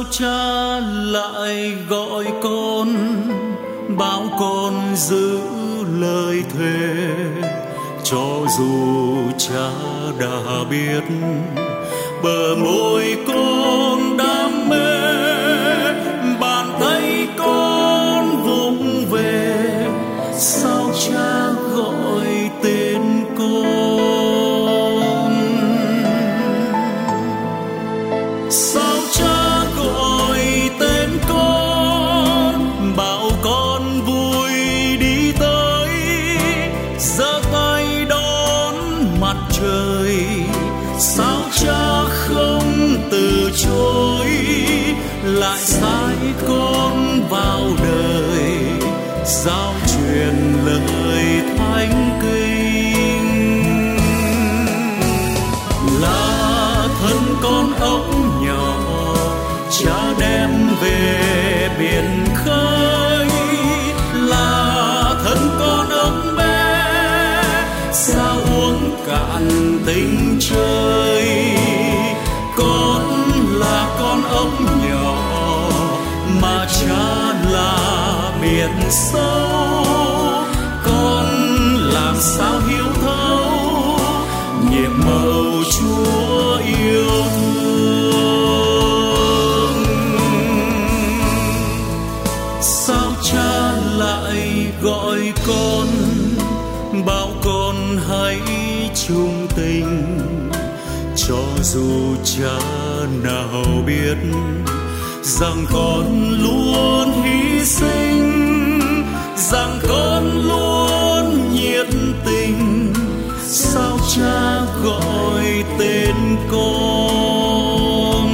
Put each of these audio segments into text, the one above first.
cha lại gọi con, bảo con giữ lời thề. Cho dù cha đã biết bờ môi con đam mê, bàn tay con vụng về, sao cha gọi tên con? Sao cha gọi tên con, bảo con vui đi tới, giơ tay đón mặt trời. Sao cha không từ chối, lại sai con vào đời, giao truyền lời thánh kinh. Là thân con ốc nhỏ, cha đem về biển khơi. Là thân con ốc bé, sao uống cạn tình chơi. Con là con ốc nhỏ, mà cha là biển sâu. Con làm sao hiểu thấu nhịp màu Chúa yêu thương. Sao cha lại gọi con, bảo con hãy chung tình. Cho dù cha nào biết rằng con luôn hy sinh, rằng con luôn nhiệt tình. Sao cha gọi tên con?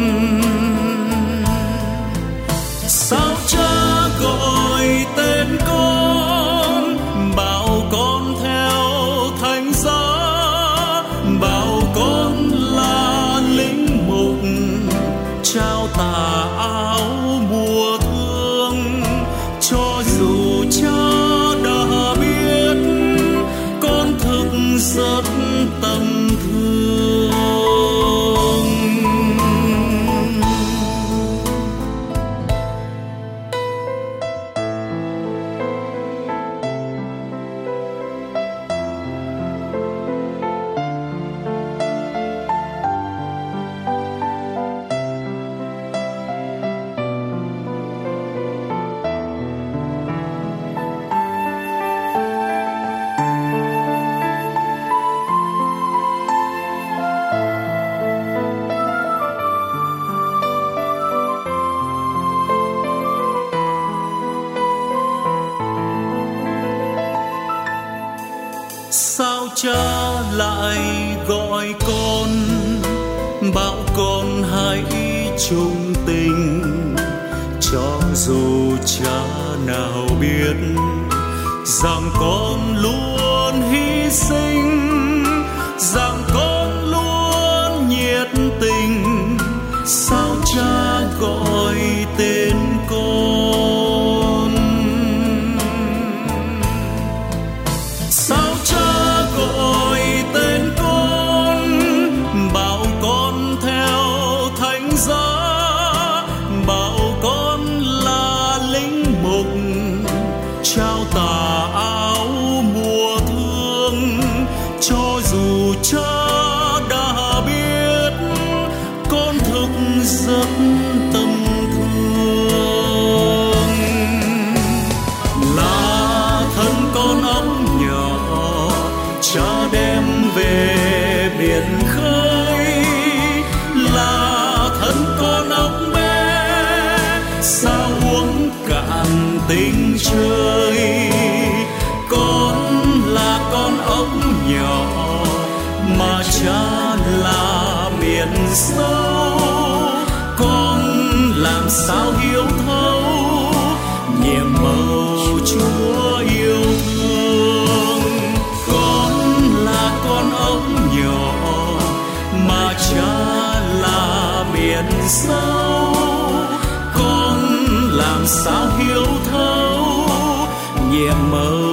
Sao cha gọi tên con, bảo con theo thánh giá, bảo con là linh mục, trao tà áo mùa thương. Cho dù cha đã biết con thực rất tâm thương. Sao cha lại gọi con, bảo con hãy chung tình. Cho dù cha nào biết rằng con luôn hy sinh, rằng con luôn nhiệt tình. Sao cha gọi tên con? Sao cha gọi tên con, bảo con theo thánh giá, bảo con là linh mục, trao tà áo mùa thương. Cho dù cha đã biết con thực rất tâm thương. Là thân con ốc nhỏ, cha đem về biển khơi. Là thân con ốc bé, sao uống cạn tình chơi. Con là con ốc nhỏ, mà cha là biển sâu. Con làm sao hiểu thấu nhiệm màu Chúa yêu thương. Con là con ốc nhỏ, mà cha là biển sâu. Con làm sao hiểu thấu nhiệm màu